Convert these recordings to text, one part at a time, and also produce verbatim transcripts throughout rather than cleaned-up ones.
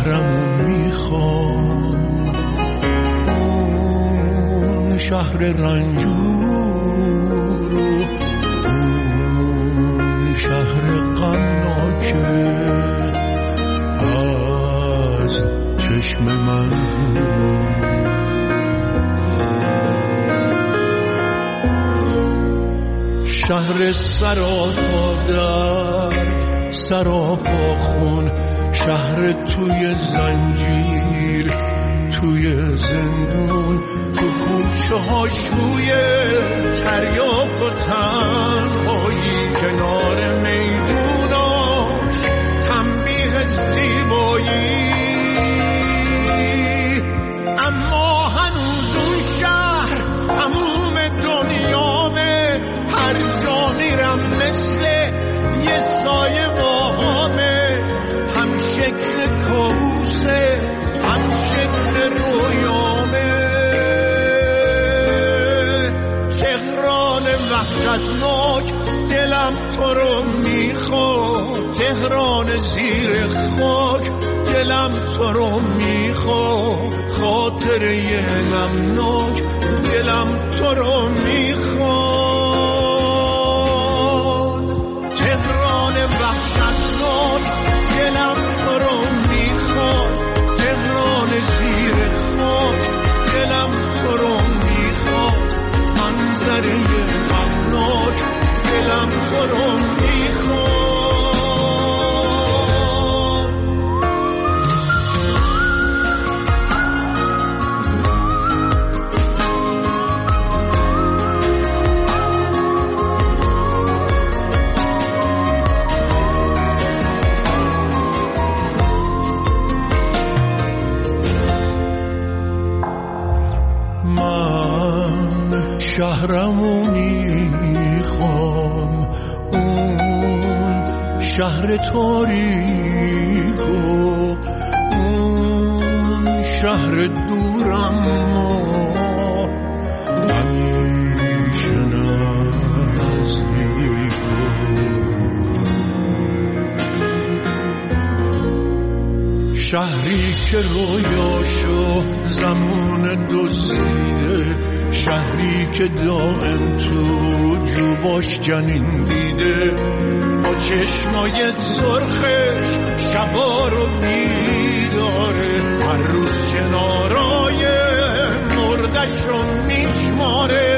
شهرمو میخوام، اون شهر رنجور و اون شهر غمناکه از چشم من شهر سراپا درد سراپا خون، شهر توی زنجیر توی زندون، تو کوچه ها شوی تریاک و تنهایی، کنار میدوناش تنبیه زیبایی. اما هنوز اون شهر تموم دنیامه، هر جا میرم مثل یه سایه باهامه، هم شکل کابوسه هم شکل رویامه. تهران وحشتناک دلم تو رو میخواد، تهران زیر خاک دلم تو رو میخواد، خاطره غمناک دلم تو رو میخواد. تهران وحشتناک دلم تو رو میخواد، تهران زیر خاک دلم تو رو میخواد، منظره غمناک دلم تو رو میخواد. شهرمو میخوام، اون شهر تاریک و اون شهر دورم همیشه نزدیک. شهری که رویاشو زمان دزدیده، شهری که دائم تو جوباش جنین دیده، با چشمای سرخش شبا رو بیداره، هر روز کنارای مردش رو میشماره.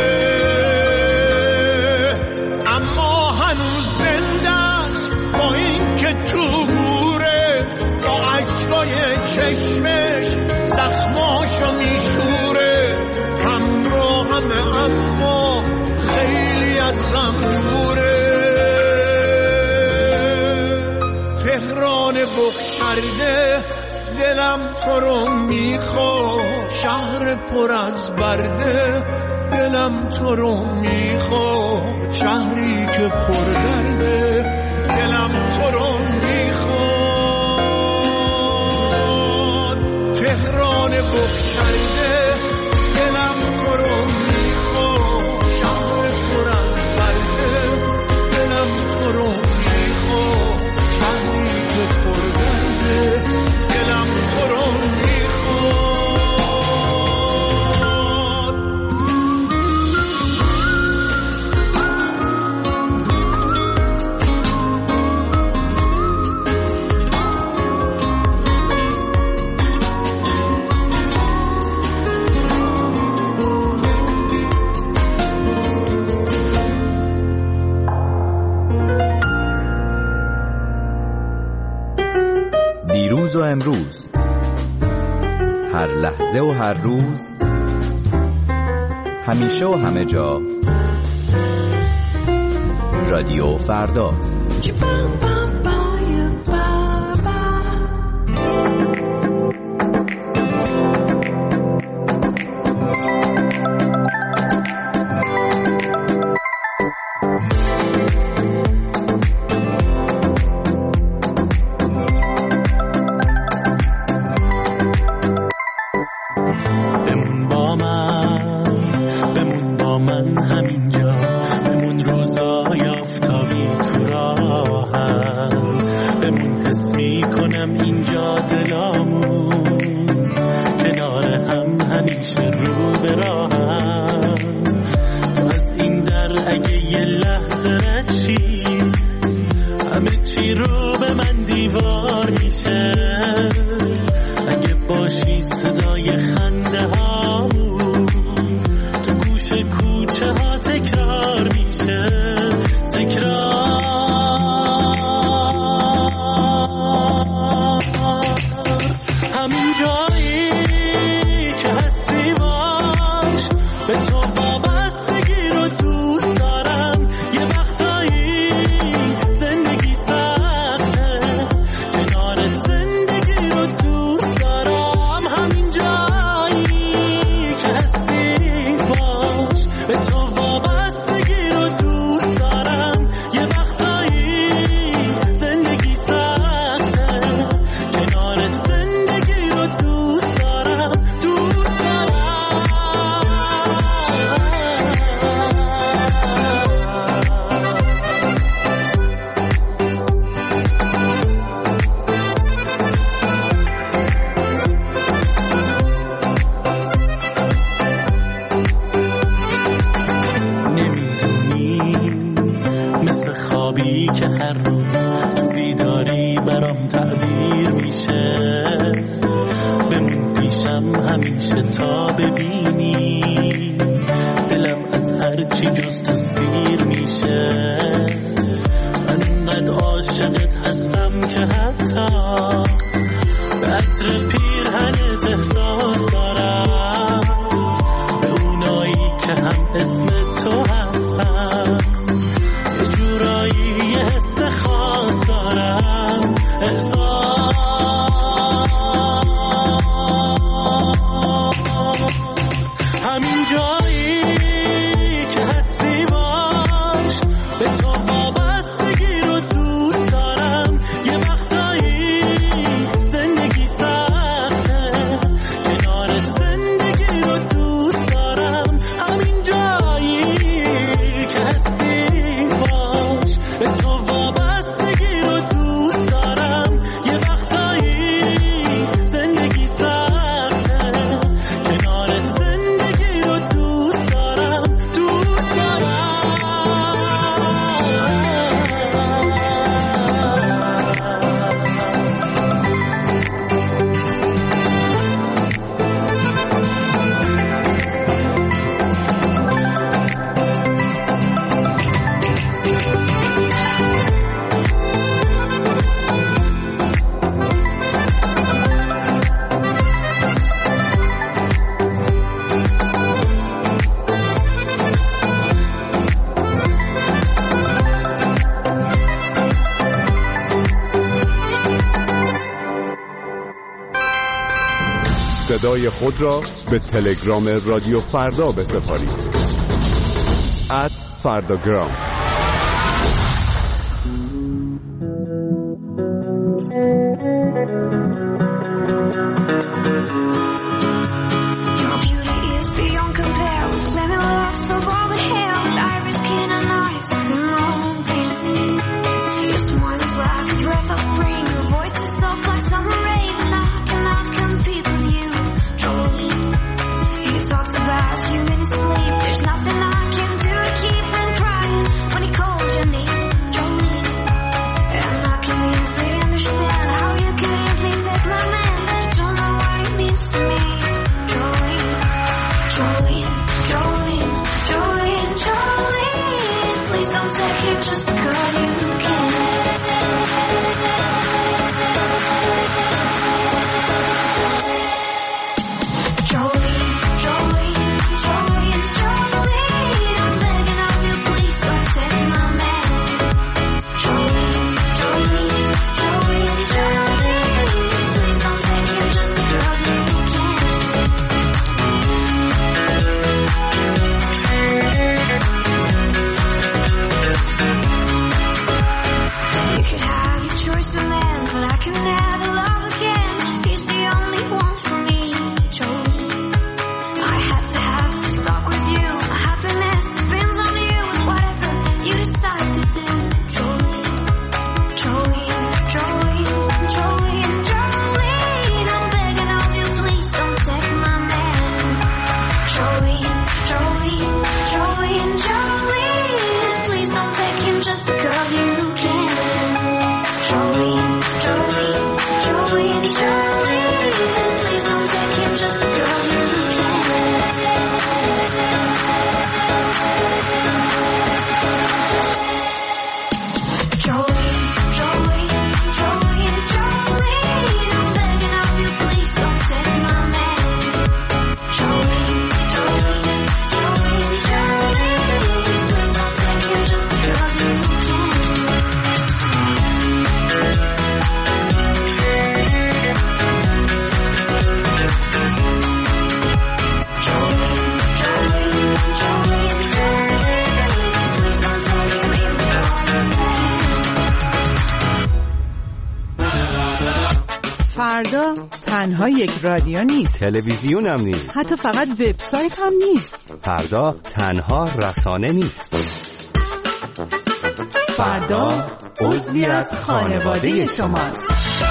اما هنوز زنده است با این که تو گوره، با عشقای چشمش زخماشو میشوره، اما خیلی ازم دوره. تهران بخشرده دلم تو رو میخواد، شهر پر از برده دلم تو رو میخواد، شهری که پر درده دلم تو رو میخواد. تهران بخشرده دلم تو رو میخواد، شهر پر از برده دلم تو رو میخواد، شهری که پر درده دلم تو رو دیروز و امروز، هر لحظه و هر روز، همیشه و همه جا، رادیو فردا. همینجا بمون، روزای آفتابی تو راهم، با دلامون کنار هم همیشه رو به راهم. تو از این در اگه یه لحظه رشی همه چی رو به من دیوار میشه. اگه باشی صدای خنده هامون تو گوش کوچه ها تکرار میشه. تکرار همین جایی که هستی باش، به تو وابستگی رو دوست دارم. یه وقتایی زندگی سخته، کنارت زندگی رو دوست دارم. همین جایی که هستی باش، به تو وابستگی رو دوست دارم. یه وقتایی زندگی سخته، کنارت زندگی رو دوست دارم. دوست دارم. نمیدونی مثل خوابی که هر روز تو بیداری برام تعبیر میشه. بمون پیشم همیشه تا ببینی دلم از هر چی جز تو سیر میشه. من اینقدر عاشقت هستم که حتی به عطر پیرهنت احساس دارم. به اونایی که هم اسم تو هستن یه جورایی یه حس خاص دارم. احساس همین جایی که هستی باش، به تو وابستگی رو دوست دارم. یه وقتایی زندگی سخته، کنارت زندگی رو دوست دارم. همین جایی که هستی باش، به تو وابستگی رو دوست دارم. یه وقتایی زندگی سخته، کنارت زندگی رو دوست دارم. دوست دارم. صدای خود را به تلگرام رادیو فردا بسپارید. ات فرداگرام. فردا تنها یک رادیو نیست، تلویزیون هم نیست، حتی فقط وبسایت هم نیست. فردا تنها رسانه نیست. فردا عضوی از خانواده شماست.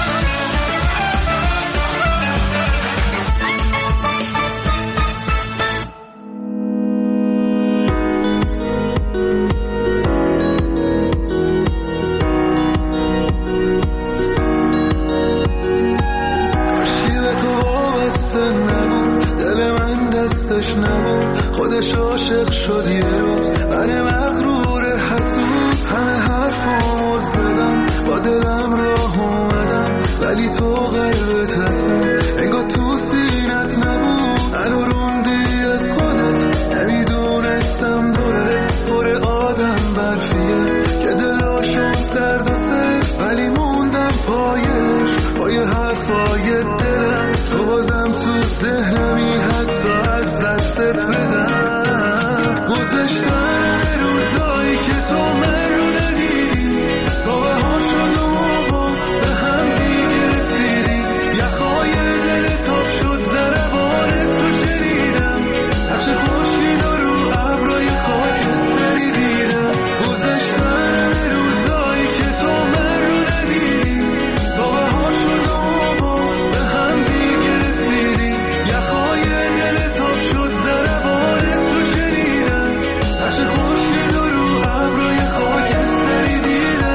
خودش عاشق شد یه روز، من مغرور حسود همه حرفامو زدم، با دلم راه اومدم ولی تو قلبت هستم، انگار تو سینت نبود، منو روندی از خودت، نمیدونستم دورت پر آدم برفیه که دلاشون سرد و سفت، ولی موندم پایش پای حرفای دلم، تو بازم تو ذهنمی حتی از دستت بدم. گذشتن روزایی که تو من رو ندیدی، تا بهار شد و باز به هم دیگه رسیدی، یخهای دل تاب شد ضربان تو شنیدم، نقش خورشید رو ابرای خاکستری دیدم. گذشتن روزایی که تو من رو ندیدی، تا بهار شد و باز به هم دیگه رسیدی، یخهای دل تاب شد ضربان تو شنیدم، نقش خورشید رو ابرای خاکستری دیدم.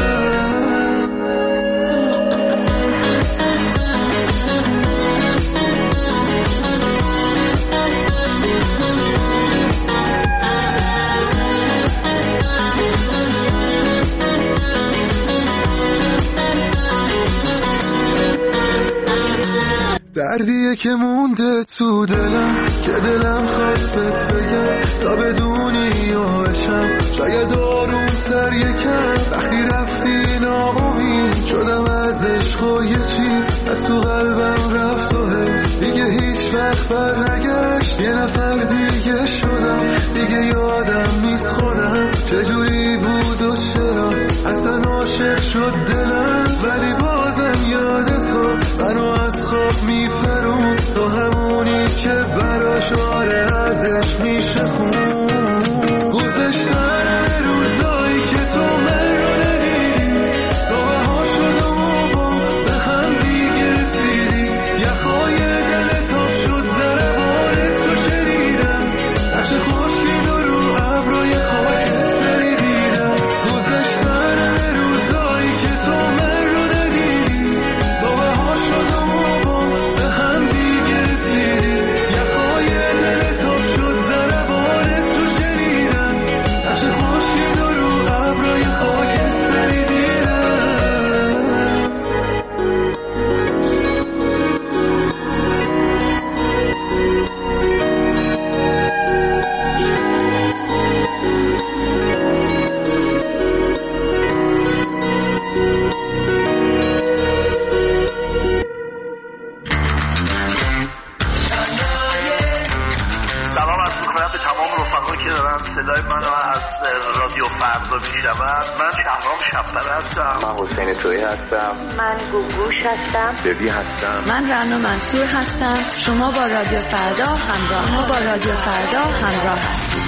دردیه که مونده تو دلم، که دلم خواست بهت بگم تا بدونی یاشم، شاید آروم‌تر یکم وقتی رفتی ناامید شدم از عشق و یه چیز از تو قلبم رفت و دیگه هیچ وقت بر نگشت، یه نفر دیگه شدم، دیگه یادم نیست خودم چجوری بود و چرا اصلا عاشق شد دلم، ولی بازم یاد تو منو از خواب میپرون، تو همونی که براش آره ازش میشه خون. گذشتن روزایی که تو من رو ندیدی، تو بهار شد و باز به هم دیگه رسیدی، یخهای دل تاب شد ضربان تو شنیدم، نقش خورشید رو ابرای خاکستری دیدم. گذشتن روزایی که تو من رو ندیدی، تو بهار شد و باز به هم دیگه رسیدی، یخهای دل تاب شد ضربان تو شنیدم، نقش خورشید رو ابرای خاکستری دیدم. سلام عرض می‌کنم به تمام رفقایی که دارن صدای منو از رادیو فردا میشنون. من شهرام شب‌پره هستم. من حسین تویی هستم. من گوگوش هستم. ببی هستم. من رنا منصور هستم. شما با رادیو فردا همراه شما با رادیو فردا همراه هستید.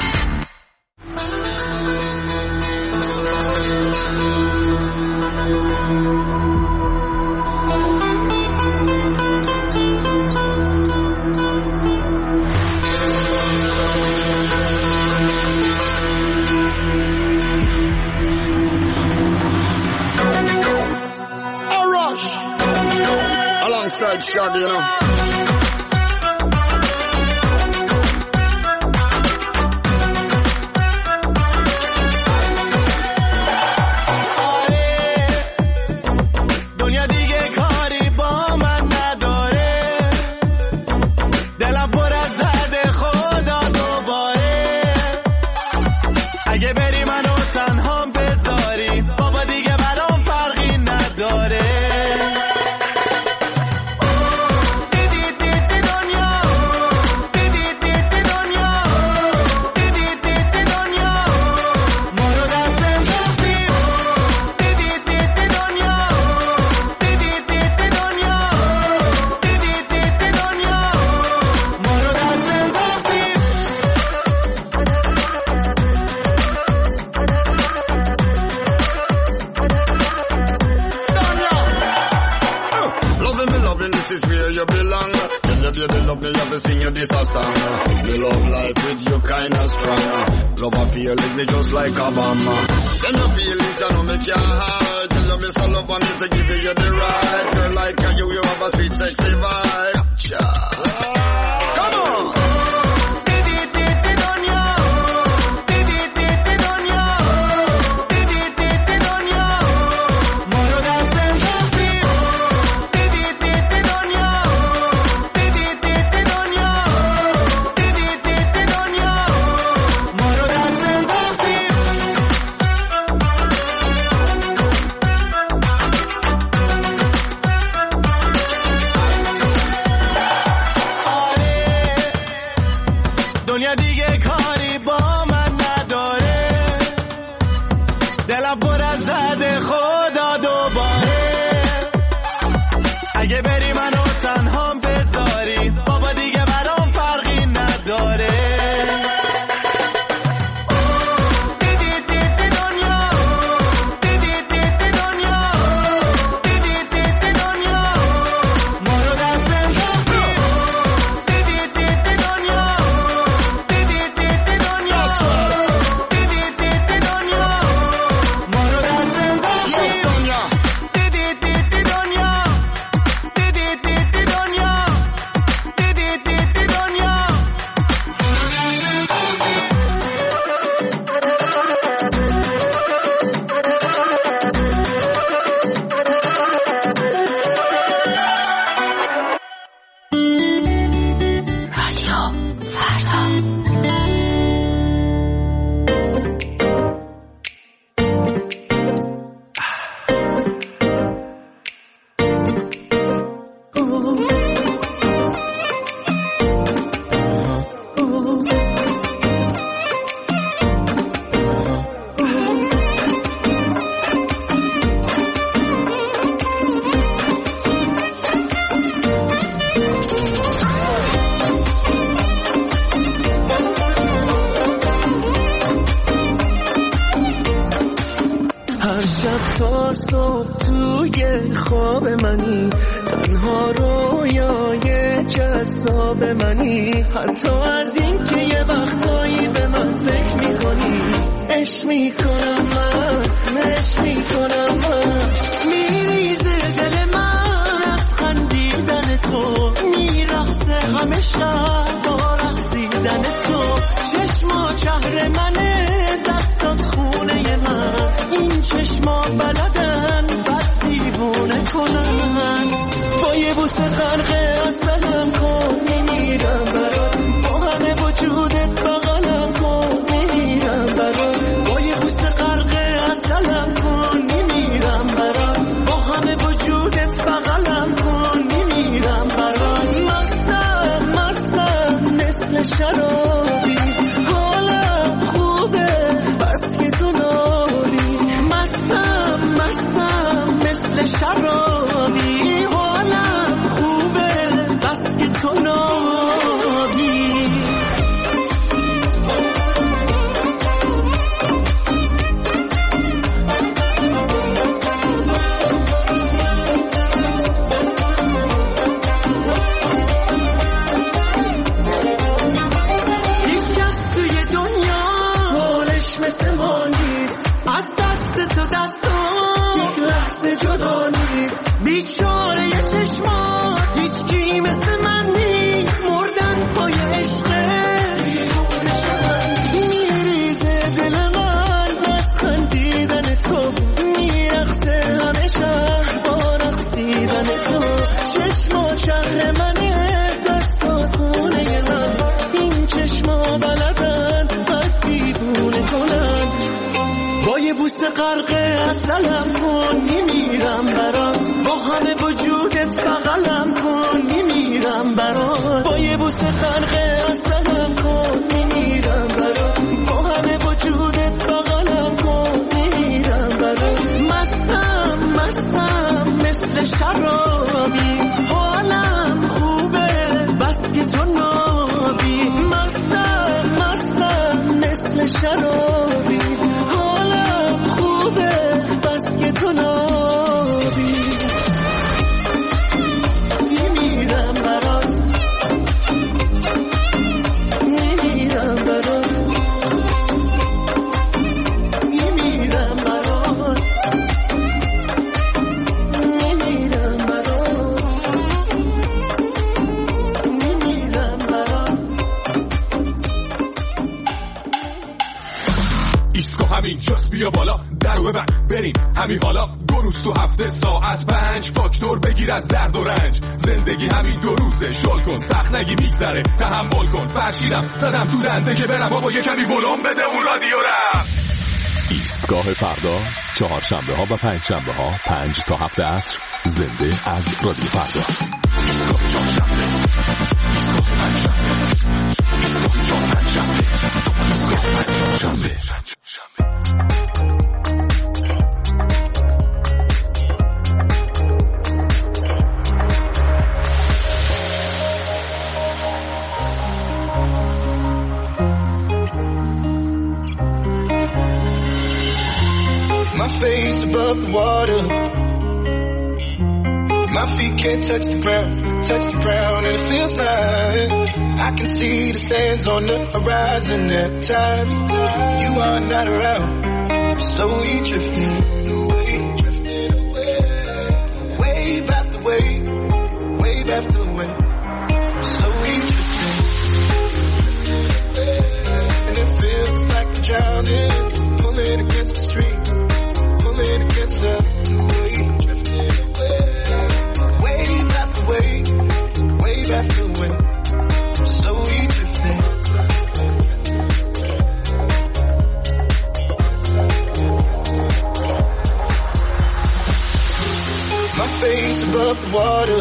Alongside Shaggy, you know. Did where you belong. Tell your baby love me, have to sing you this a song. Me love life with you kinda strong. Love a feeling me just like a bomb. Tell your feelings you know me can't hide. Tell you me so love and me to give you the right. Girl like you, you have a sweet sexy vibe. Come on. تا صبح توی خواب منی، تنها رویای جذاب منی، حتی از این که یه وقتایی به من فکر میکنی. عشق میکنم من، عشق میکنم من، میریزه دل من از خندیدن تو، میرقصه همه شب با رقصیدن تو. چشما شهر منه، دستات خونه من، این چشما بلدن بد دیوونه کنن. با یه بوسه غرق اصلم کن، نمیرم برات، با همه وجودت بغلم کن، نمیرم برات. با یه بوسه غرق اصلم کن، نمیرم برات، با همه وجودت بغلم کن، نمیرم برات. مستم مستم مثل شرابی، حالم خوبه بس که تو ناری. مستم مستم مثل شرابی، حالم خوبه بس که تو ناری. هیچ کس توی دنیا حالش مثل ما نیست، از دست تو دستان یک لحظه جدا نیست. بیچاره یه چشمات هیچ کی مثل من نیست، مردن پای عشقه میریزه دل من از خندیدن تو، میرقصه همه شهر با رقصیدن تو. چشما شهر منه، دستات خونه من، این چشما بلدن بد دیوونه کنن. با یه بوسه غرق اصلم کن، نمیرم برات، با همه وجودت بغلم کن، نمیرم برات. با یه بوسه غرق اصلم کن، نمیرم برات، با همه وجودت بغلم کن، نمیرم برات. مستم مستم مثل شرابی، حالم خوبه بس که تو نابی. مستم مستم مثل شرابی، حالم خوبه بس که تو نابی. همین جاست بیا بالا درو ببند بریم همین حالا دو روز تو هفته ساعت پنج فاکتور بگیر از درد و رنج زندگی همین دو روزه شل کن سخت نگی میگذره تحمل کن فرشیدم زدم تو دنده که برم بابا یه کمی ولوم بده اون رادیو را. ایستگاه فردا چهارشنبه ها و پنج شنبه ها پنج تا هفت عصر زنده از رادیو فردا. ایستگاه چهارشنبه ایستگاه پنجشنبه ایستگاه چهار پنجشنبه ایستگاه پنجشنبه. My face above the water, my feet can't touch the ground, touch the ground, and it feels like I can see the sands on the horizon every time you are not around. Slowly drifting away, drifting away, wave after wave, wave after wave. Slowly drifting, and it feels like I'm drowning, pulling against the stream. Against the wave, drifting away, wave after wave, wave after wave, slowly drifting. My face above the water,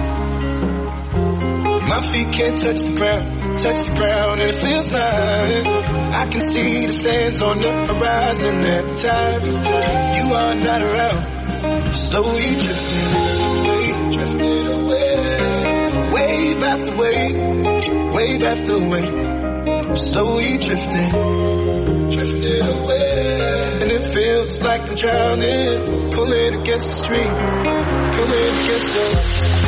my feet can't touch the ground, touch the ground, and it feels like I can see the sands on the horizon every time you are not around. Slowly drifting away, drifting away, wave after wave, wave after wave. Slowly drifting, drifting away, and it feels like I'm drowning, pulling against the stream, pulling against the.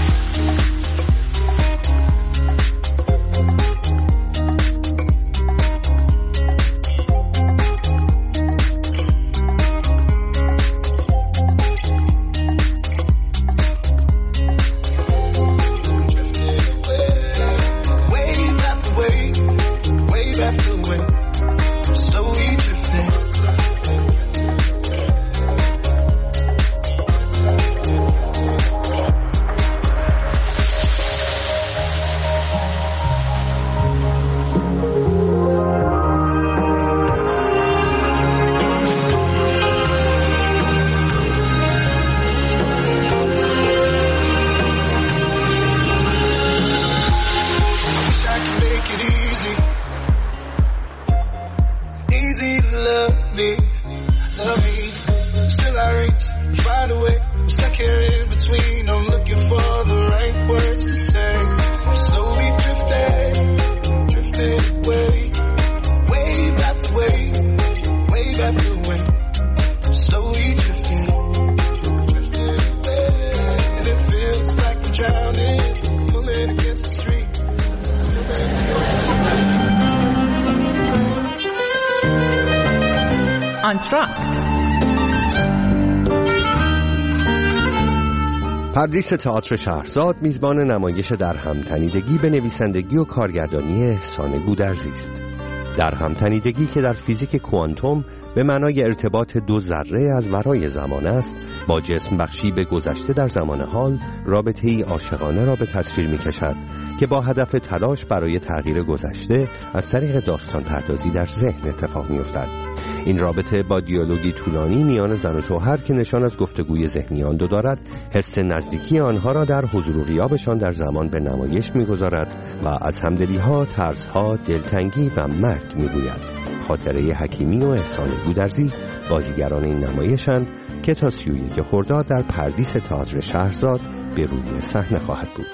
پردیس تئاتر شهرزاد میزبان نمایش در همتنیدگی به نویسندگی و کارگردانی احسان گودرزی است. در همتنیدگی که در فیزیک کوانتوم به معنای ارتباط دو ذره از ورای زمان است، با جسم بخشی به گذشته در زمان حال رابطه‌ای عاشقانه را به تصویر می‌کشد که با هدف تلاش برای تغییر گذشته از طریق داستان پردازی در ذهن اتفاق می‌افتد. این رابطه با دیالوگی طولانی میان زن و شوهر که نشان از گفتگوی ذهنی آن دو دارد، حس نزدیکی آنها را در حضور و غیابشان در زمان به نمایش می‌گذارد و از همدلی‌ها، ترس‌ها، دلتنگی و مرگ می‌گوید. خاطره حکیمی و احسان گودرزی بازیگران این نمایشند که تا سی و یک خرداد در پردیس تئاتر شهرزاد به روی صحنه خواهد بود.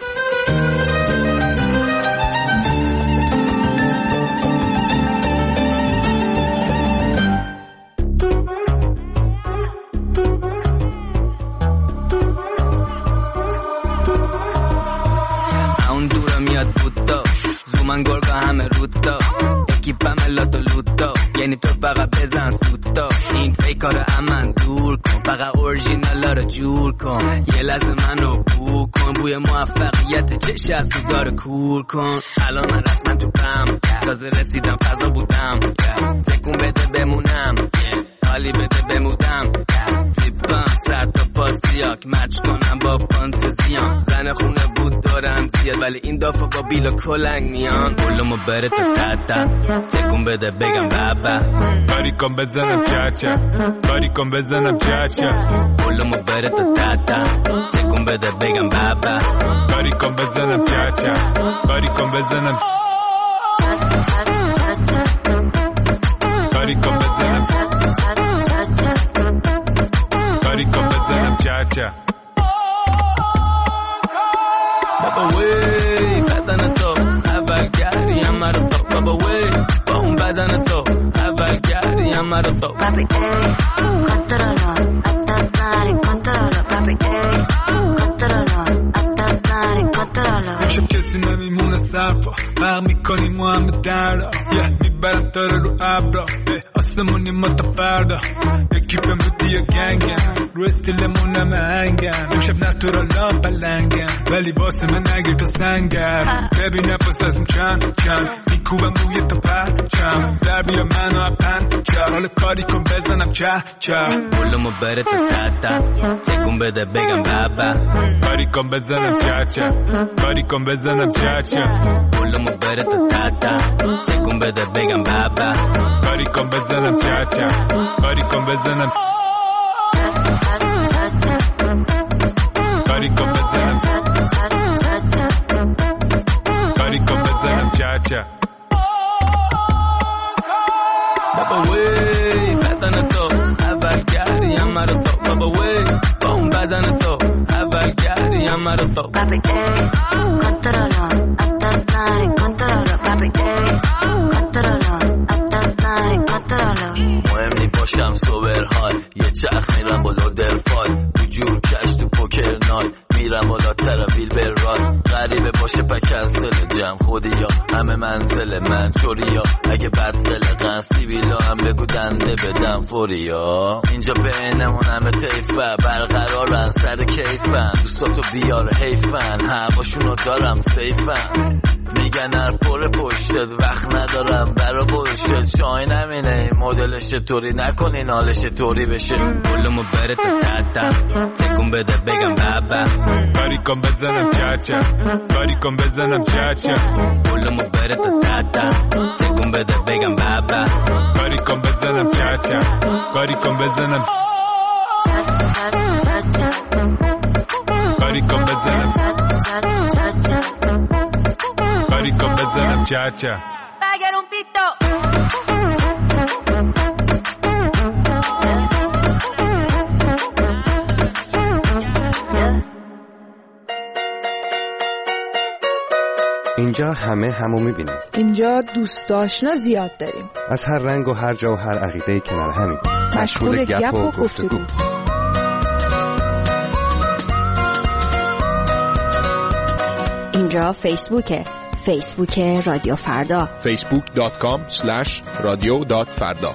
اون دورم میاد بودا زومن گرگا همه رودا یکی پملات و لوتا، یعنی تو فقط بزن سوتا. این فیکار امن دور کن، فقط اورژینالا رو جور کن. یه لحظه منو بو کن، بوی موفقیت چش از تو داره کور کن. الان من رسما تو پم، تازه رسیدم فضا بودم. تکون بده بمونم، حالی بده بمودم. تیپم سر تا پاسیاک مچ کنم با فانتزیام. زن خونه بود دارم زیاد، ولی این دافا با بیلا کلنگ میان. بولمو بره تا تتا، تکون بده بگم بابا. کاری کن بزنم چاچا، کاری کن بزنم چاچا. بولمو بره تا تتا، تکون بده بگم بابا. کاری کن بزنم چاچا، کاری کن بزنم کاری کن بزنم کاری کن بزنم چاچا. بابا وی بدن تو اول گریم مرا تو. بابا وی با اون بدن تو اول گریم مرا تو. Papi ey, controlo, atas nari controlo. Papi ey, controlo, atas nari controlo. میشه کسی نمیمونه سرپا، فرق میکنیم ما همه دردا. یه میبرم تاره رو ابرا، آسمونی ما تا فردا. یکی پم بودی یا گنگم، رو استیلمون همه هنگم. امشب نتورالا پلنگم، ولی واسه من نگیر تا سنگم. ببین نفس ازم چند چند، میکوبم روی تا پرچم. در بیا منو اپن چه، حال کاری کن بزنم چه چه. بولمو بره تا تتا، تکون بده بگم بابا. کاری کن بزنم چه چه، کاری کن بزنم چه چه. بولمو بره تا تتا، تکون بده بگم بابا. کاری کن بزنم چه چه، کاری کن بزنم کاری کن بزنم کاری کن بزنم چه چه. بابا وی بدن تو اول گریم مرا تو. بابا وی با اون بدن تو اول گریم مرا تو. Papi ey, controlo, atas nari controlo. Papi ey, controlo, atas nari controlo. مهم نی باشم سوبر های، یه چرخ میرم بالا درفای. تو جور کش تو پوکر نایت، میرم بالا ترابیل بر رای. غریبه باشه پا کنسل جمع خودی یا همه منزل من چوری یا. اگه بد قلقن سیبیلا هم بگو دنده بدم فوری یا. اینجا بینمون همه تیفه برقرارن سر کیفن. دوستاتو بیار حیفن، هواشونو دارم سیفن. میگن هر پر پشتت وقت ندارم برا بوشت. شای نمینه این مدلش چطوری، نکنین حالش طوری بشه. بولمو بره تا تتا، تکون بده بگم بابا. کاری کن بزنم چه چه، کاری کن بزنم چه چه. بولمو بره تا تتا، تکون بده بگم بابا. کاری کن بزنم چه چه، کاری کن بزنم کاری کن بزنم کاری کن بزنم چه چه. Pagar un pito. اینجا همه همو میبینیم. اینجا دوست آشنا زیاد داریم، از هر رنگ و هر جا و هر عقیده کنار همیم. مشغول گپ و گفتگو. اینجا فیسبوکه، فیسبوک رادیو فردا. فیسبوک دات کام اسلش رادیو دات فردا.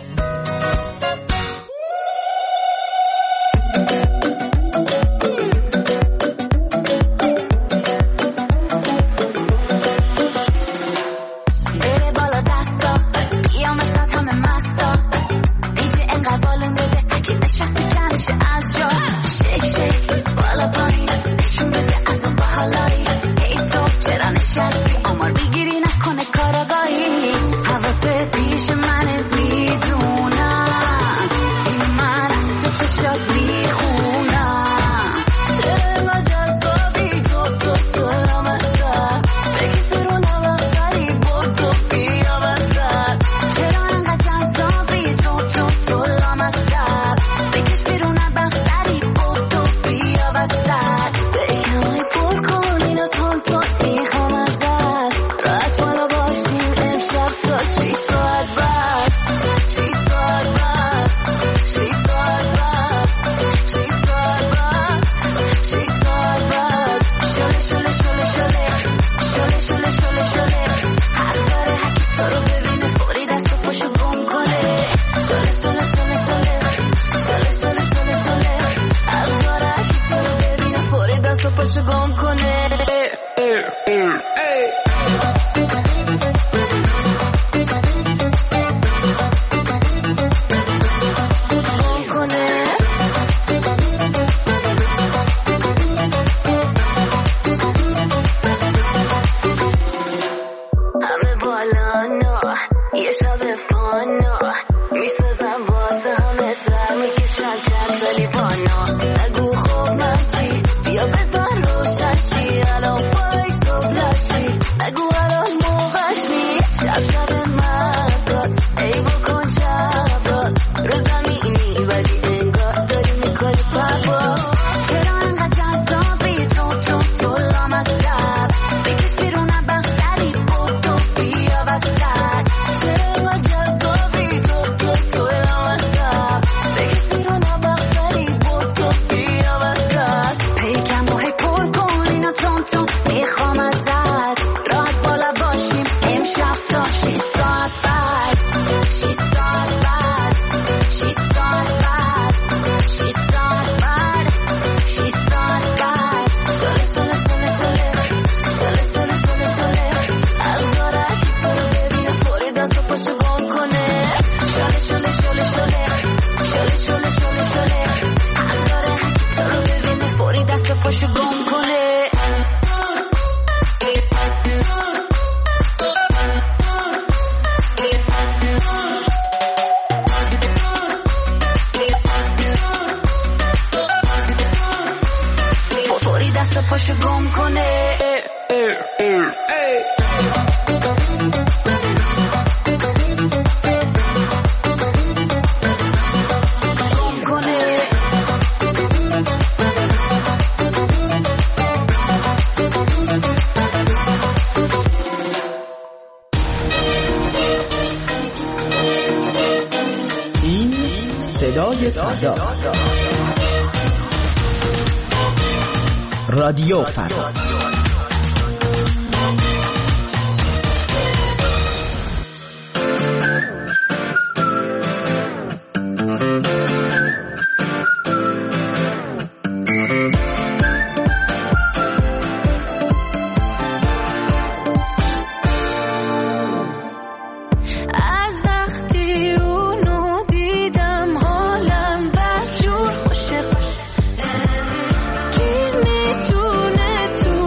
رادیو فردا. To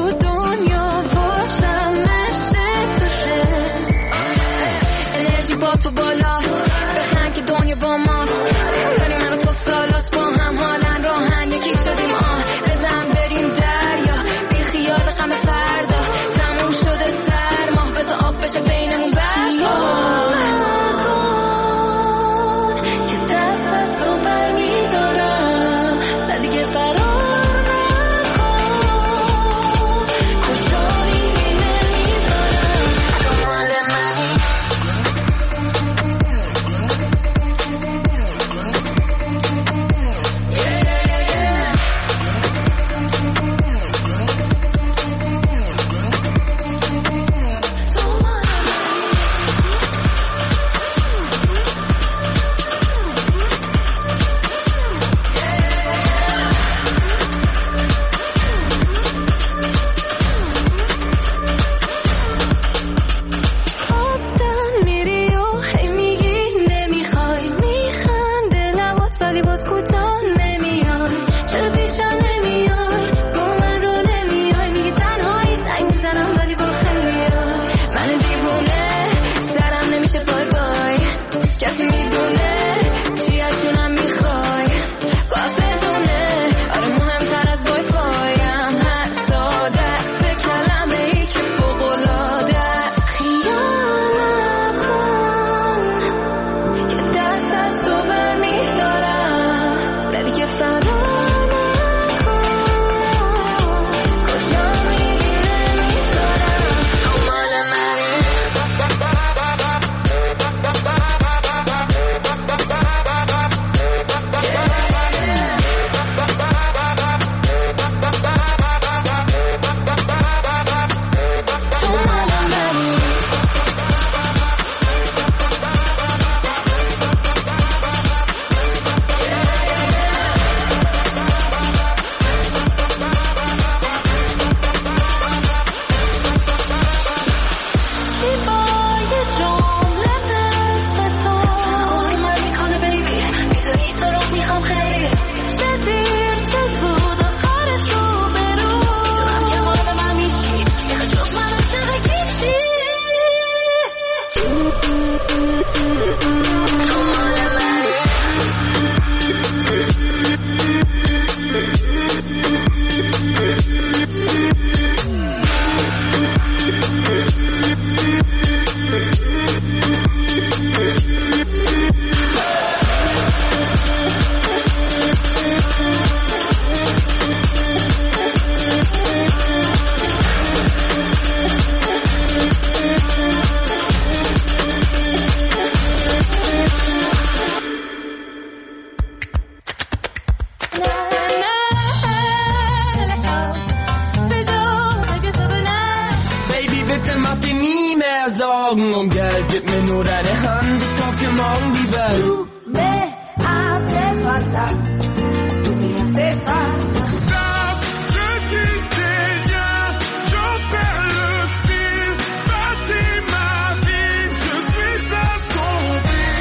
heute macht dir nie mehr Sorgen um Geld. Gib mir nur deine Hand, ich kauf dir morgen die Welt. Du me hace falta, du me hace falta. Stop, je disais rien, je perds le fil. Bâtis ma vie, je suis assombri.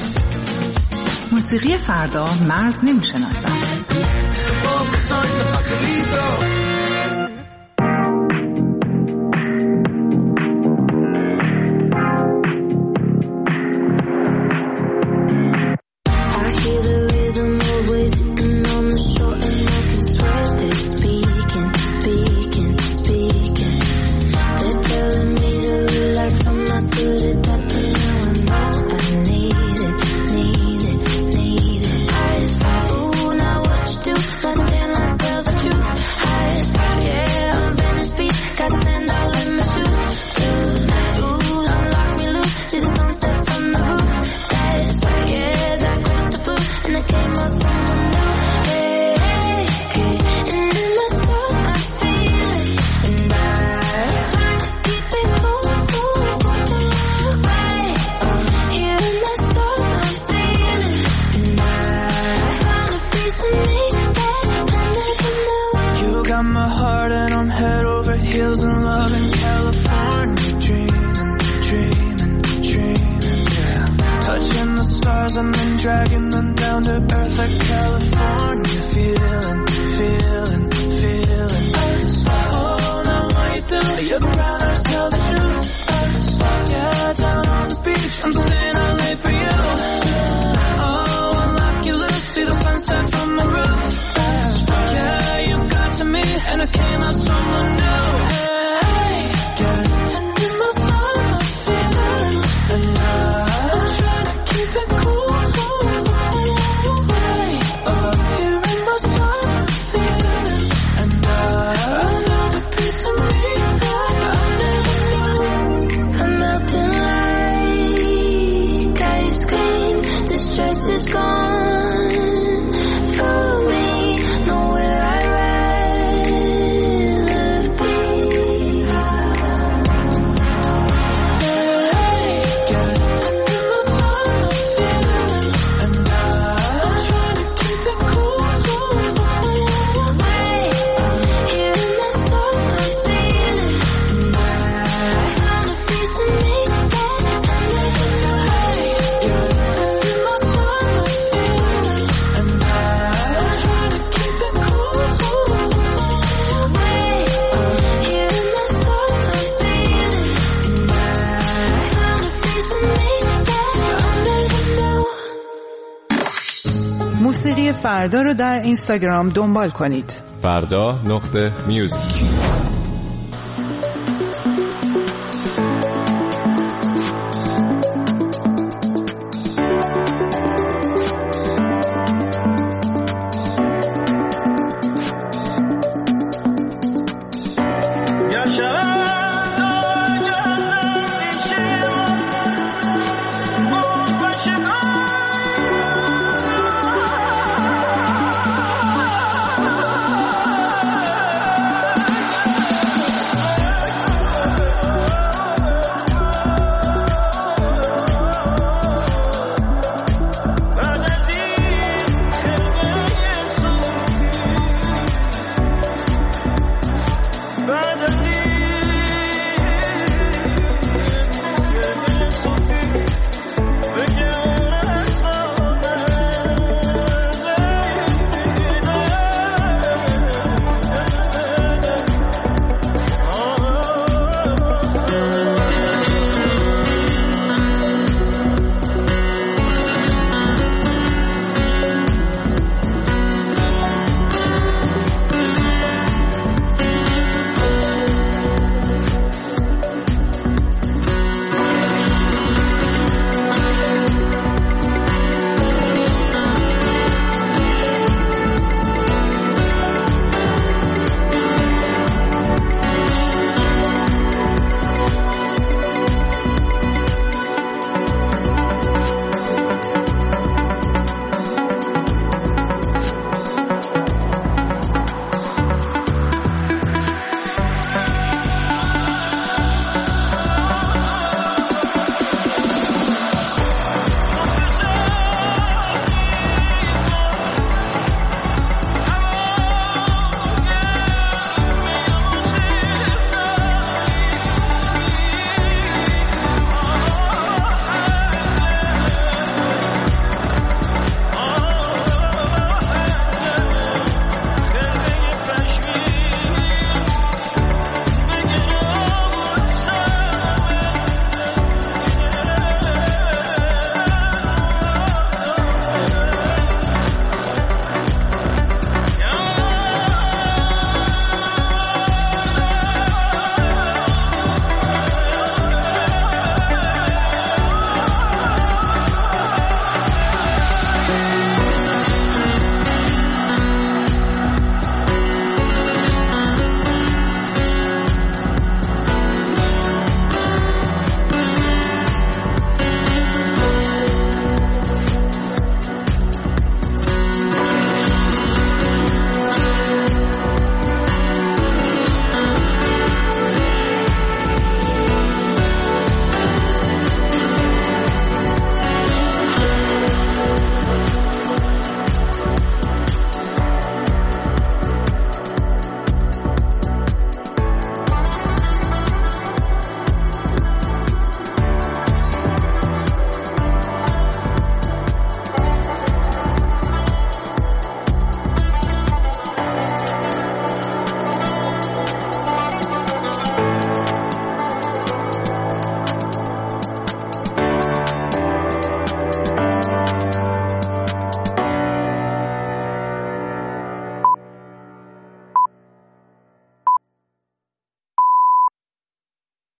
موسیقی فردا مرز نمیشناسم. موسیقی فردا رو در اینستاگرام دنبال کنید. فردا نقطه میوزیک.